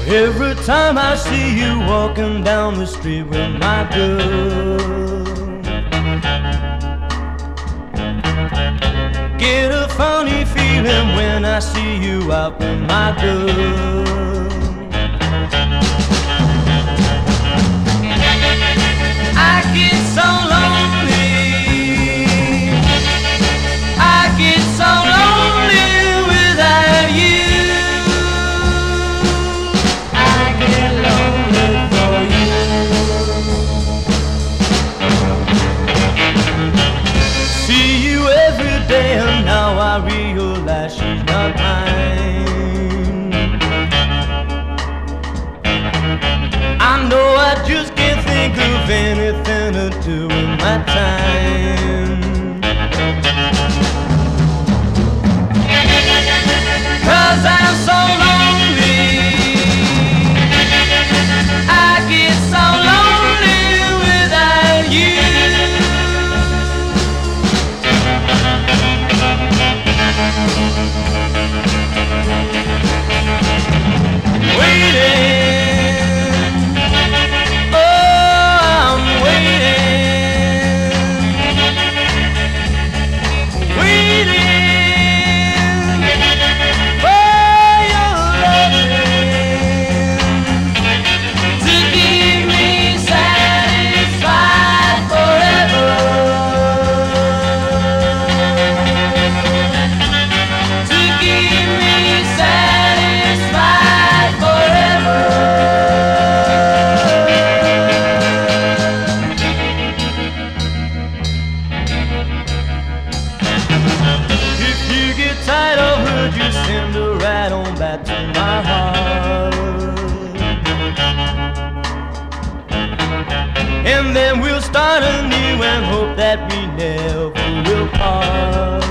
Every time I see you walking down the street with my girl, get a funny feeling when I see you out with my girl. I get so lonely, I get so lonely without you. And now I realize she's not mine. I know I just can't think of anything to do with my time. 'Cause I'm so lonely, I get so lonely without you. Tired of her, just send her right on back to my heart. And then we'll start anew and hope that we never will part.